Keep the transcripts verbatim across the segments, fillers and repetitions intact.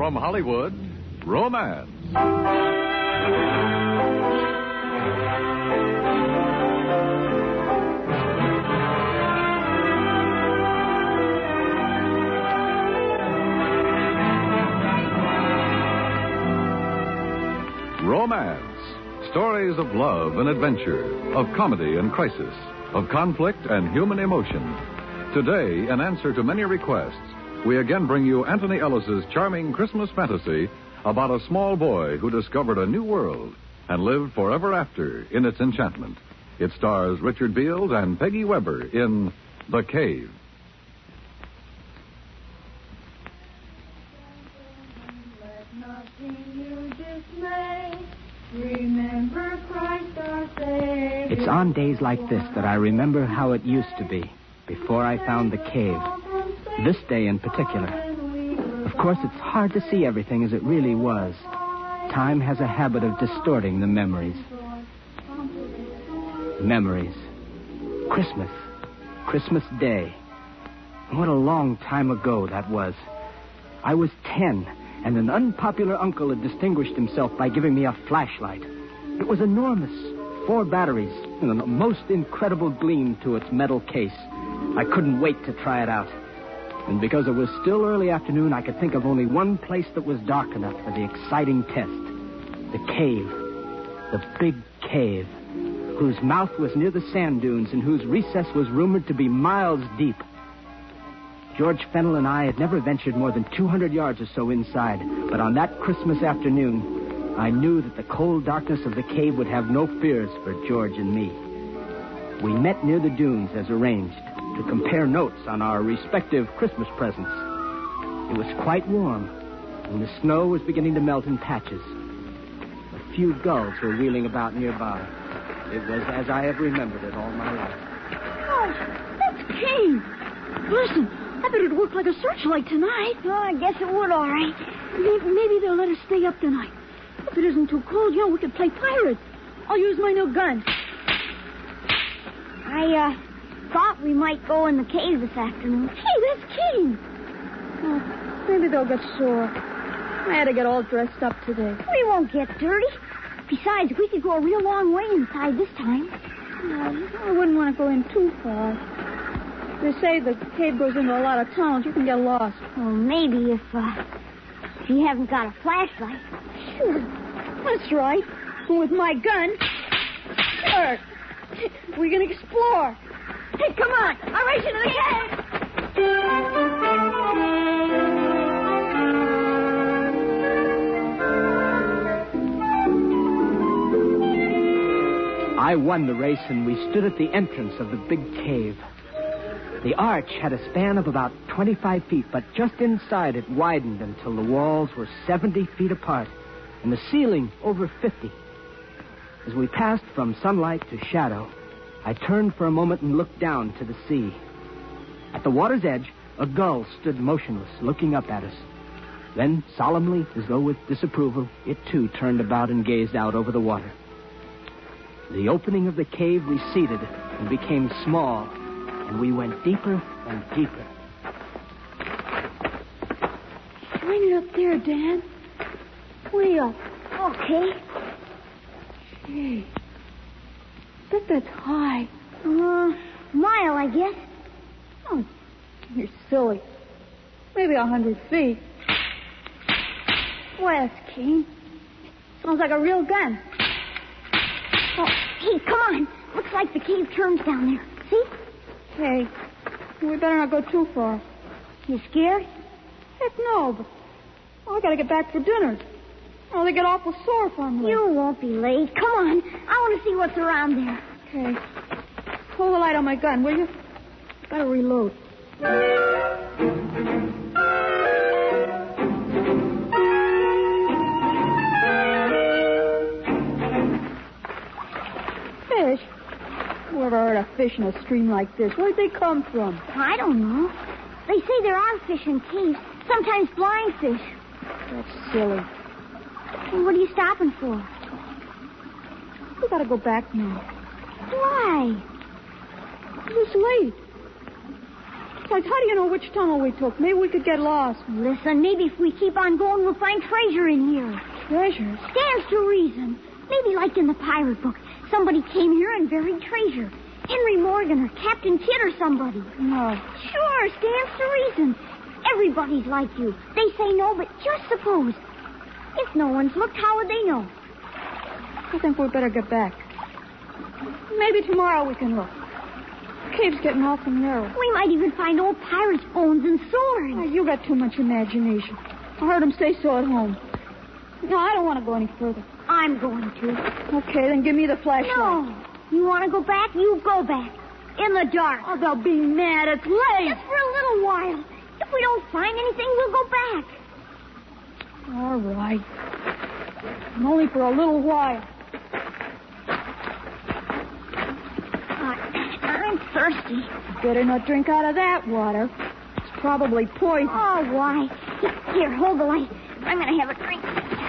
from Hollywood, Romance. Romance. Stories of love and adventure, of comedy and crisis, of conflict and human emotion. Today, in answer to many requests, we again bring you Anthony Ellis's charming Christmas fantasy about a small boy who discovered a new world and lived forever after in its enchantment. It stars Richard Beals and Peggy Weber in The Cave. Remember Christ our Savior. It's on days like this that I remember how it used to be before I found the cave. This day in particular. Of course, it's hard to see everything as it really was. Time has a habit of distorting the memories. Memories. Christmas. Christmas Day. What a long time ago that was. I was ten. And an unpopular uncle had distinguished himself by giving me a flashlight. It was enormous. Four batteries and a most incredible gleam to its metal case. I couldn't wait to try it out. And because it was still early afternoon, I could think of only one place that was dark enough for the exciting test. The cave. The big cave. Whose mouth was near the sand dunes and whose recess was rumored to be miles deep. George Fennell and I had never ventured more than two hundred yards or so inside. But on that Christmas afternoon, I knew that the cold darkness of the cave would have no fears for George and me. We met near the dunes as arranged to compare notes on our respective Christmas presents. It was quite warm, and the snow was beginning to melt in patches. A few gulls were wheeling about nearby. It was as I have remembered it all my life. Oh, that's Kane. Listen. I bet it'd work like a searchlight tonight. Oh, I guess it would, all right. Maybe, maybe they'll let us stay up tonight. If it isn't too cold, you know, we could play pirates. I'll use my new gun. I, uh, thought we might go in the cave this afternoon. Hey, that's King. Oh, maybe they'll get sore. I had to get all dressed up today. We won't get dirty. Besides, we could go a real long way inside this time. Uh, I wouldn't want to go in too far. They say the cave goes into a lot of tunnels. You can get lost. Well, maybe if, uh, if you haven't got a flashlight. Sure. That's right. And with my gun, sure. We can explore. Hey, come on. I'll race you to the cave. I won the race, and we stood at the entrance of the big cave. The arch had a span of about twenty-five feet, but just inside it widened until the walls were seventy feet apart and the ceiling over fifty. As we passed from sunlight to shadow, I turned for a moment and looked down to the sea. At the water's edge, a gull stood motionless, looking up at us. Then, solemnly, as though with disapproval, it too turned about and gazed out over the water. The opening of the cave receded and became small, and we went deeper and deeper. Shine it up there, Dan. Way up. Okay. Gee. Bet that's high. Uh, mile, I guess. Oh, you're silly. Maybe a hundred feet. Boy, that's keen. Sounds like a real gun. Oh, hey, come on. Looks like the cave turns down there. See? Hey, we better not go too far. You scared? Heck no, but oh, I gotta get back for dinner. Oh, they get awful sore if I'm late. You won't be late. Come on. I want to see what's around there. Okay. Hold the light on my gun, will you? Gotta reload. Fish? Whoever heard of fish in a stream like this? Where'd they come from? I don't know. They say there are fish in caves, sometimes flying fish. That's silly. Well, what are you stopping for? We gotta go back now. Why? It's late. Besides, how do you know which tunnel we took? Maybe we could get lost. Listen, maybe if we keep on going, we'll find treasure in here. Treasure? Stands to reason. Maybe like in the pirate book, somebody came here and buried treasure. Henry Morgan or Captain Kidd or somebody. No. Sure, stands to reason. Everybody's like you. They say no, but just suppose. If no one's looked, how would they know? I think we'd better get back. Maybe tomorrow we can look. The cave's getting awful narrow. We might even find old pirates' bones and swords. Oh, you got too much imagination. I heard them say so at home. No, I don't want to go any further. I'm going to. Okay, then give me the flashlight. No. You want to go back? You go back. In the dark. Oh, they'll be mad. It's late. Just for a little while. If we don't find anything, we'll go back. All right. And only for a little while. Uh, I'm thirsty. Better not drink out of that water. It's probably poison. Oh, why? Here, hold the light. I'm going to have a drink.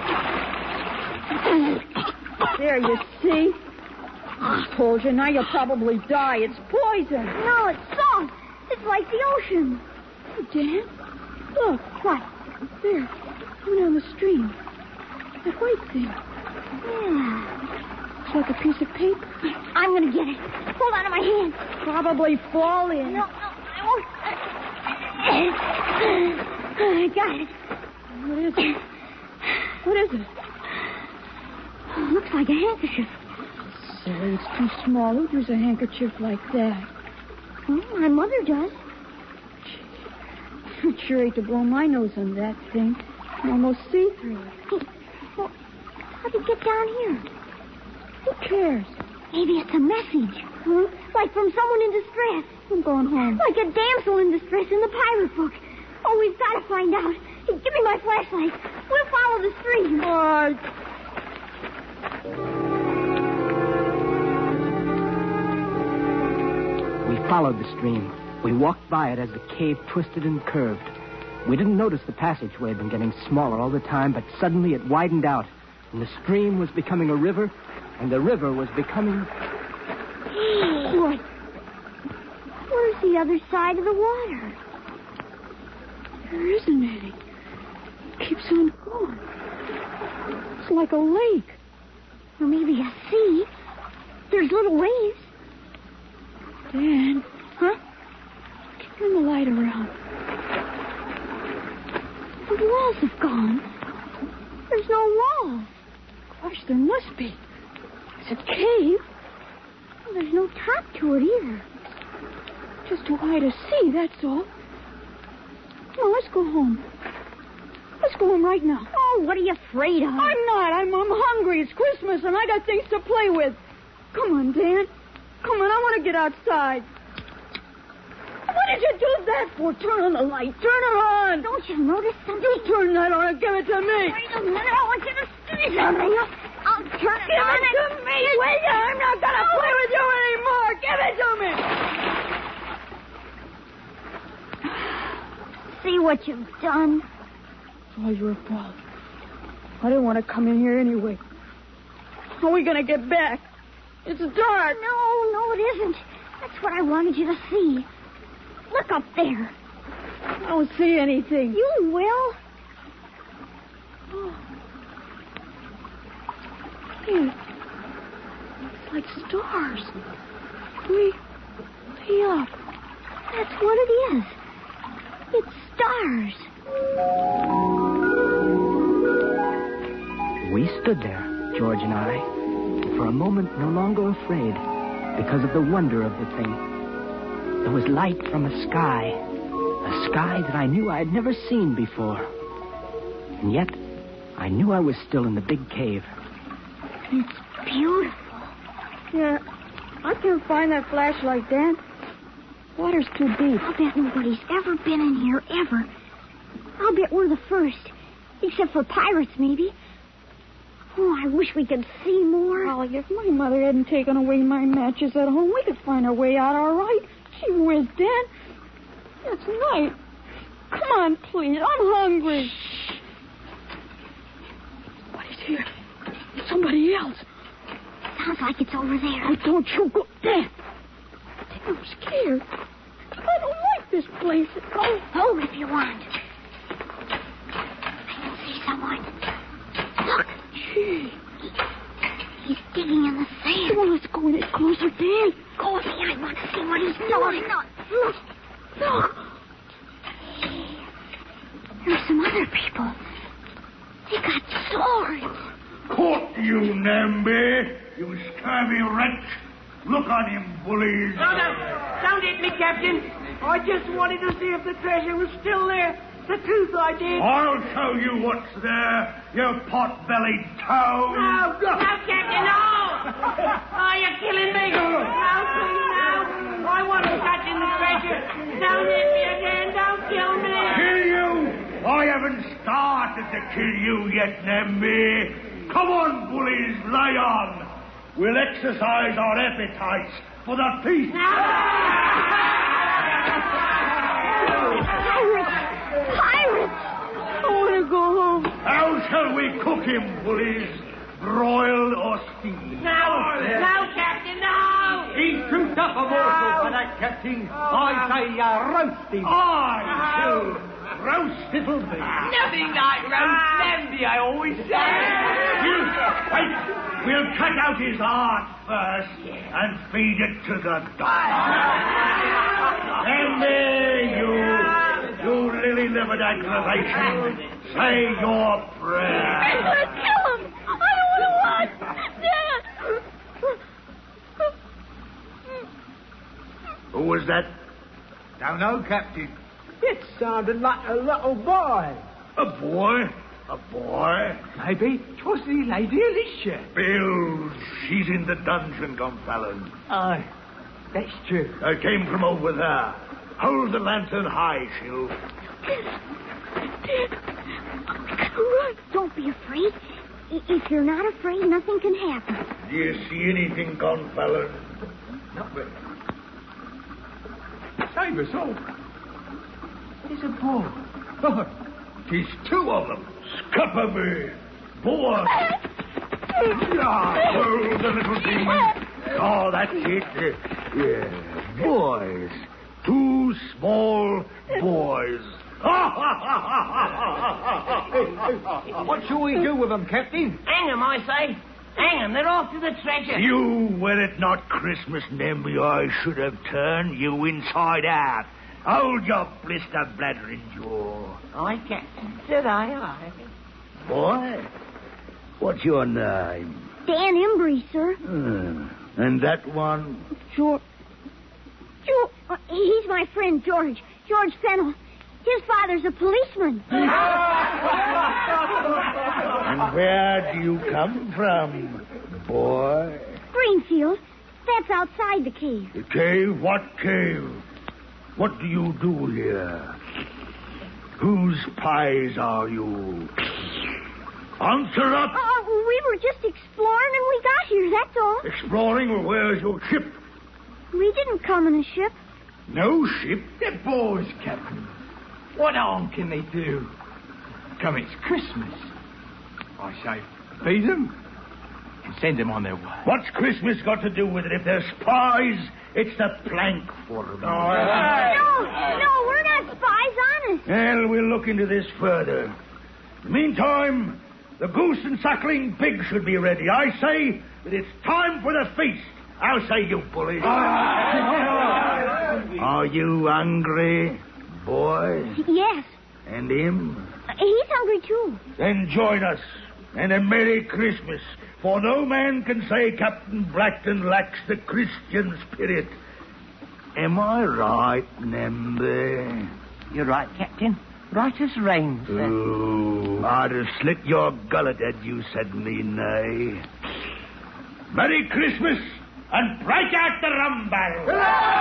There, you see? I told you, now you'll probably die. It's poison. No, it's salt. It's like the ocean. Oh, Dan, look. What? There, coming down the stream. That white thing. Yeah. It's like a piece of paper. I'm going to get it. Hold on to my hand. Probably fall in. No, no, I won't. I got it. What is it? What is it? Oh, looks like a handkerchief. Silly, it's too small. Who'd use a handkerchief like that? Well, my mother does. I'd sure hate to blow my nose on that thing. I almost see through it. Hey, well, how'd it get down here? Who cares? Maybe it's a message. Huh? Like from someone in distress. I'm going home. Like a damsel in distress in the pirate book. Oh, we've got to find out. Hey, give me my flashlight. We'll follow the stream. All right. We followed the stream. We walked by it as the cave twisted and curved. We didn't notice the passageway had been getting smaller all the time, but suddenly it widened out, and the stream was becoming a river, and the river was becoming... Hey, what? Where's the other side of the water? There isn't any. It keeps on going. It's like a lake. Or maybe a sea. There's little waves. Dan. Huh? Turn the light around. The walls have gone. There's no walls. Gosh, there must be. It's a cave. Well, there's no top to it either. Just too high to see, that's all. Well, let's go home. Let's go home right now. Oh, what are you afraid of? I'm not. I'm, I'm hungry. It's Christmas, and I got things to play with. Come on, Dan. Come on, I want to get outside. What did you do that for? Turn on the light. Turn it on. Don't you notice something? You turn that on and give it to me. Wait a minute. I want you to see something. I'll turn it Give on. it to me. Wait, I'm not going to play with you anymore. Give it to me. See what you've done? It's all your fault. I didn't want to come in here anyway. How are we going to get back? It's dark. No, no, it isn't. That's what I wanted you to see. Look up there. I don't see anything. You will. Oh. Hey, it's like stars. Way, way up. That's what it is. It's stars. We stood there, George and I, for a moment no longer afraid because of the wonder of the thing. There was light from a sky, a sky that I knew I had never seen before. And yet, I knew I was still in the big cave. It's beautiful. Yeah, I can't find that flashlight, Dan. Water's too deep. I'll bet nobody's ever been in here, ever. I'll bet we're the first. Except for pirates, maybe. Oh, I wish we could see more. Golly, if my mother hadn't taken away my matches at home, we could find our way out all right. Gee whiz, Dan. It's night. Come on, please. I'm hungry. Somebody's here. It's somebody else. Sounds like it's over there. Oh, don't you go. Dan. I'm scared. I don't like this place. Go home if you want. I can see someone. Look. Gee. He's digging in the sand. Well, let's go a little closer, Dan. Go with me. I want to see what he's doing. No, look. Look. There's some other people. They got swords. Caught you, Namby. You scurvy wretch. Look on him, bullies. No, no. Don't hit me, Captain. I just wanted to see if the treasure was still there. The truth I did. I'll show you what's there, you pot-bellied toad. No, no, Captain, no! Oh, you're killing me. No, please, no. I wasn't touching the treasure. Don't hit me again. Don't kill me. Kill you? I haven't started to kill you yet, Namby. Come on, bullies, lay on. We'll exercise our appetites for the feast. Pirates! Pirates! I want to go home. How shall we cook him, bullies? Broiled or steamed? No, no, Captain, no! He's too tough a morsel for that, Captain. I say uh, roast him. Aye, so roast it'll be. Nothing like roast Namby, I always say. You wait. We'll cut out his heart first and feed it to the dogs. And there you, you lily-livered aggravation, say your prayer. I'm going to kill him. I don't want to watch. Dad. Who was that? Don't know, Captain. It sounded like a little boy. A boy? A boy? Maybe 'twas the Lady Alicia. Bill, she's in the dungeon, Gonfalon. Aye, that's true. I came from over there. Hold the lantern high, Shill. Dad. Run. Don't be afraid. I- If you're not afraid, nothing can happen. Do you see anything, Gonfalon? Not really. Save us all. There's a boy. Oh, tis two of them. Scupper me. Boy. Ah, oh, the little demon. Oh, that's it. Yeah, boys. Two small boys. What shall we do with them, Captain? Hang 'em, I say. Hang 'em. They're after the treasure. You, were it not Christmas, Namby, I should have turned you inside out. Hold your blister bladdering jaw. I Captain. Did I? I. Boy, what's your name? Dan Embry, sir. Hmm. And that one? George. George. Uh, he's my friend, George. George Fennel. His father's a policeman. And where do you come from, boy? Greenfield. That's outside the cave. The cave? What cave? What do you do here? Whose pies are you? Answer up! Uh, we were just exploring and we got here, that's all. Exploring? Well, where's your ship? We didn't come in a ship. No ship? They're boys, Captain. What harm can they do? Come, it's Christmas. I say, feed them and send them on their way. What's Christmas got to do with it? If they're spies, it's the plank for them. No, no, we're not spies, honest. Well, we'll look into this further. In the meantime, the goose and suckling pig should be ready. I say that it's time for the feast. How say you, bullies? Are you hungry, boy? Yes. And him? Uh, he's hungry, too. Then join us. And a Merry Christmas. For no man can say Captain Blackton lacks the Christian spirit. Am I right, Namby? You're right, Captain. Right as rain, sir. Oh, I'd have slit your gullet had you said me nay. Merry Christmas, and break out the rum barrel.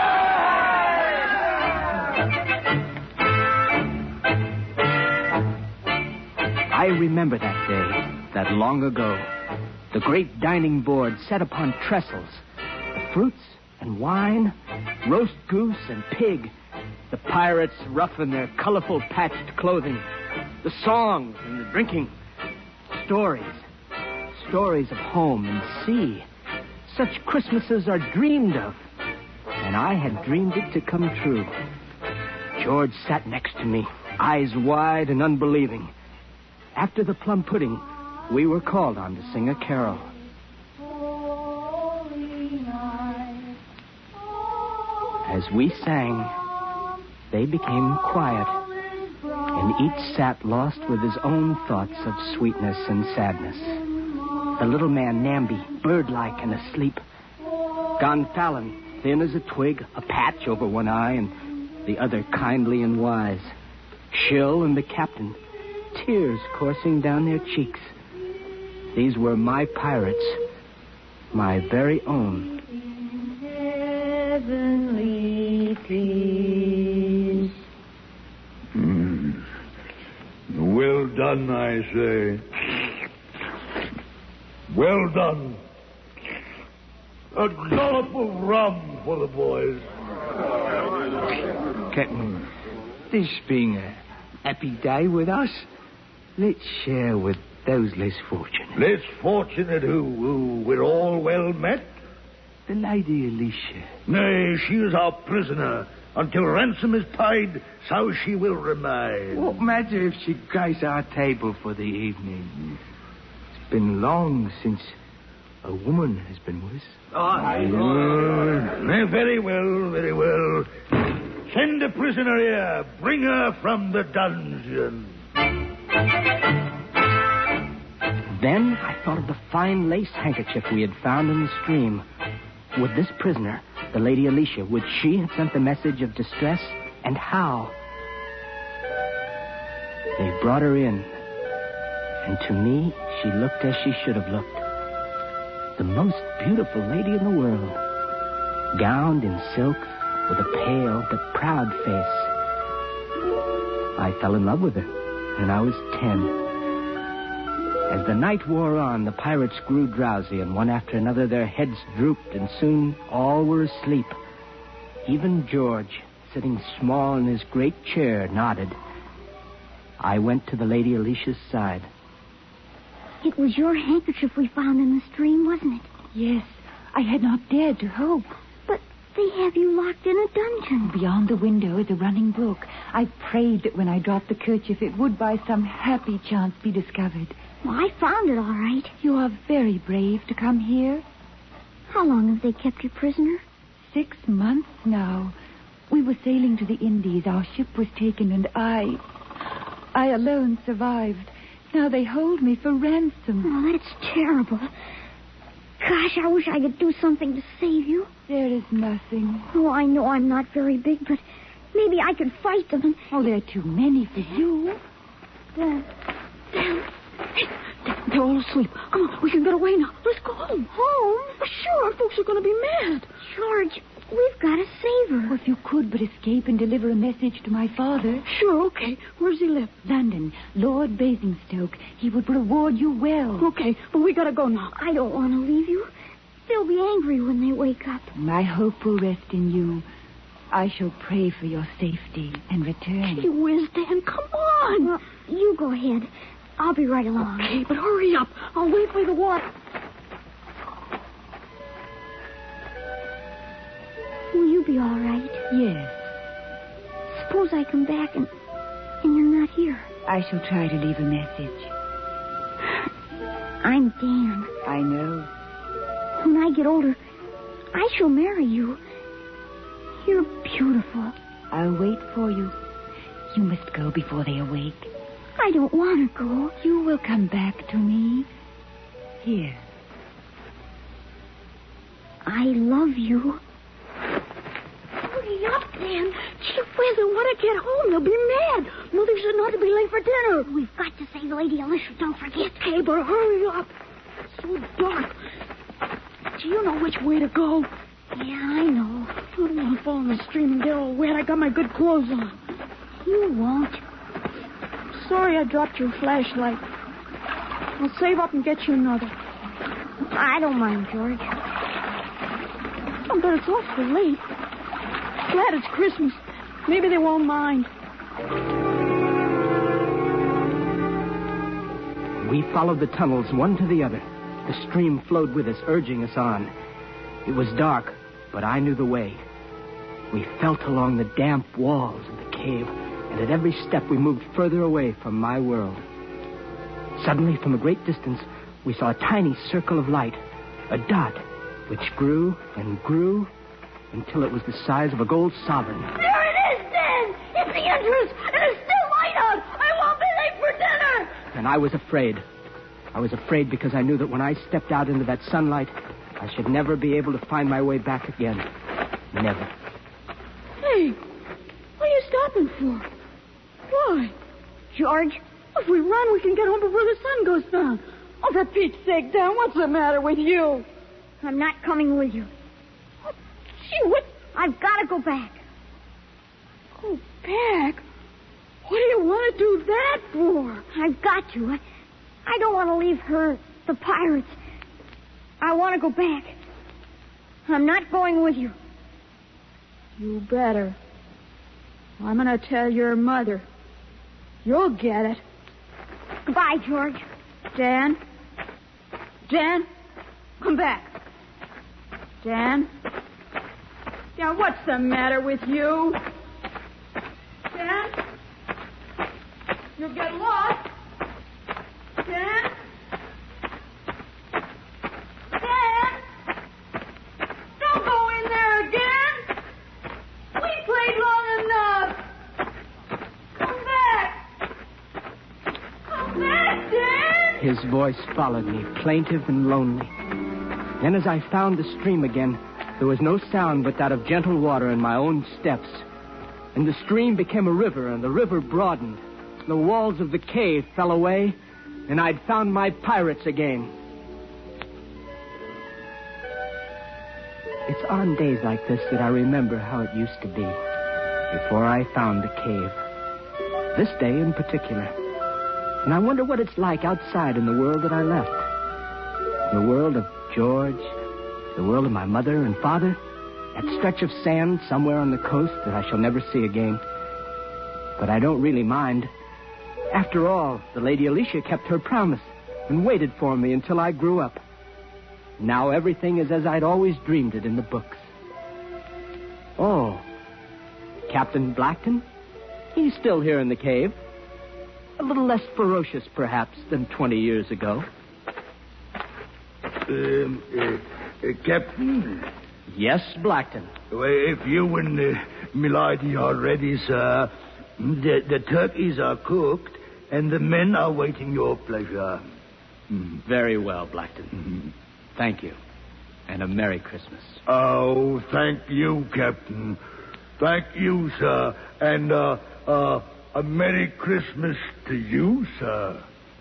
I remember that day, that long ago. The great dining board set upon trestles. The fruits and wine, roast goose and pig. The pirates rough in their colorful patched clothing. The songs and the drinking. Stories. Stories of home and sea. Such Christmases are dreamed of. And I had dreamed it to come true. George sat next to me, eyes wide and unbelieving. After the plum pudding, we were called on to sing a carol. As we sang, they became quiet, and each sat lost with his own thoughts of sweetness and sadness. The little man, Namby, bird-like and asleep. Gonfalon, thin as a twig, a patch over one eye, and the other kindly and wise. Shill and the captain, tears coursing down their cheeks. These were my pirates, my very own. Heavenly peace. Mm. Well done, I say. Well done. A dollop of rum for the boys. Captain, this being a happy day with us, let's share with those less fortunate. Less fortunate who, who we're all well met? The Lady Alicia. Nay, she is our prisoner. Until ransom is paid, so she will remain. What matter if she grace our table for the evening? It's been long since a woman has been with us. Oh, nay, very well, very well. Send a prisoner here. Bring her from the dungeon. Then I thought of the fine lace handkerchief we had found in the stream. Would this prisoner, the Lady Alicia, would she have sent the message of distress? And how? They brought her in. And to me, she looked as she should have looked. The most beautiful lady in the world. Gowned in silk, with a pale but proud face. I fell in love with her, and I was ten. As the night wore on, the pirates grew drowsy, and one after another their heads drooped, and soon all were asleep. Even George, sitting small in his great chair, nodded. I went to the Lady Alicia's side. It was your handkerchief we found in the stream, wasn't it? Yes, I had not dared to hope. But they have you locked in a dungeon. Beyond the window is a running brook. I prayed that when I dropped the kerchief, it would by some happy chance be discovered. Well, I found it all right. You are very brave to come here. How long have they kept you prisoner? Six months now. We were sailing to the Indies. Our ship was taken, and I... I alone survived. Now they hold me for ransom. Oh, that's terrible. Gosh, I wish I could do something to save you. There is nothing. Oh, I know I'm not very big, but maybe I could fight them. And... Oh, there are too many for you. Uh, Hey, they're all asleep. Come on, we can get away now. Let's go home. home? Sure, our folks are going to be mad. George, we've got to save her. Well, if you could but escape and deliver a message to my father. Sure, okay. Where does he live? London, Lord Basingstoke. He would reward you well. Okay, but we gotta go now. I don't want to leave you. They'll be angry when they wake up. My hope will rest in you. I shall pray for your safety and return. Gee whiz, Dan, come on. Well, you go ahead. I'll be right along. Okay, but hurry up. I'll wait for the water. Will you be all right? Yes. Suppose I come back and, and you're not here. I shall try to leave a message. I'm Dan. I know. When I get older, I shall marry you. You're beautiful. I'll wait for you. You must go before they awake. I don't want to go. You will come back to me. Here. I love you. Hurry up, Dan. Gee whiz, I want to get home. They'll be mad. Mother said not to be late for dinner. We've got to save Lady Alicia. Don't forget. Okay, but hurry up. It's so dark. Do you know which way to go? Yeah, I know. I don't want to fall in the stream and get all wet. I got my good clothes on. You won't. Sorry I dropped your flashlight. I'll save up and get you another. I don't mind, George. Oh, but it's awfully late. Glad it's Christmas. Maybe they won't mind. We followed the tunnels one to the other. The stream flowed with us, urging us on. It was dark, but I knew the way. We felt along the damp walls of the cave, and at every step we moved further away from my world. Suddenly, from a great distance, we saw a tiny circle of light, a dot, which grew and grew until it was the size of a gold sovereign. There it is, Dan! It's the entrance, and it's still light out! I won't be late for dinner! And I was afraid. I was afraid because I knew that when I stepped out into that sunlight, I should never be able to find my way back again. Never. Hey, what are you stopping for? Why? George? If we run, we can get home before the sun goes down. Oh, for Pete's sake, Dan, what's the matter with you? I'm not coming with you. Oh, gee, what? I've got to go back. Go back? What do you want to do that for? I've got to. I, I don't want to leave her, the pirates. I want to go back. I'm not going with you. You better. I'm going to tell your mother. You'll get it. Goodbye, George. Dan? Dan? Come back. Dan? Dan, what's the matter with you? Dan? You'll get lost. Dan? Dan? Don't go in there again. We played long enough. Come back. Come back, Dan. His voice followed me, plaintive and lonely. Then as I found the stream again, there was no sound but that of gentle water and my own steps. And the stream became a river, and the river broadened. The walls of the cave fell away, and I'd found my pirates again. It's on days like this that I remember how it used to be, before I found the cave. This day in particular. And I wonder what it's like outside in the world that I left. The world of George, the world of my mother and father, that stretch of sand somewhere on the coast that I shall never see again. But I don't really mind. After all, the Lady Alicia kept her promise and waited for me until I grew up. Now everything is as I'd always dreamed it in the books. Oh, Captain Blackton? He's still here in the cave. A little less ferocious, perhaps, than twenty years ago. Um, uh, uh, Captain? Yes, Blackton. Well, if you and uh, Milady are ready, sir, the, the turkeys are cooked, and the men are waiting your pleasure. Mm, very well, Blackton. Mm-hmm. Thank you. And a Merry Christmas. Oh, thank you, Captain. Thank you, sir. And, uh, uh, a Merry Christmas to you, sir.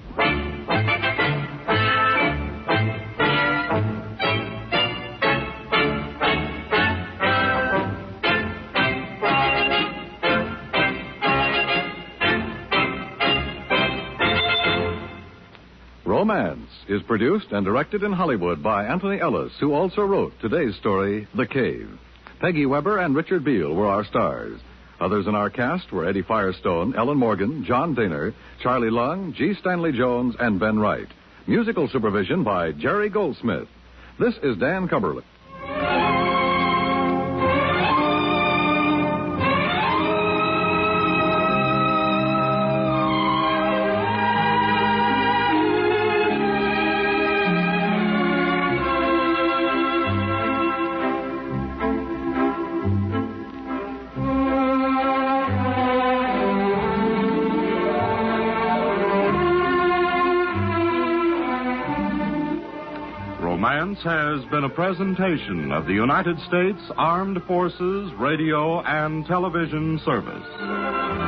Romance is produced and directed in Hollywood by Anthony Ellis, who also wrote today's story, The Cave. Peggy Weber and Richard Beale were our stars. Others in our cast were Eddie Firestone, Ellen Morgan, John Daner, Charlie Lung, G. Stanley Jones, and Ben Wright. Musical supervision by Jerry Goldsmith. This is Dan Cumberly. Romance has been a presentation of the United States Armed Forces Radio and Television Service.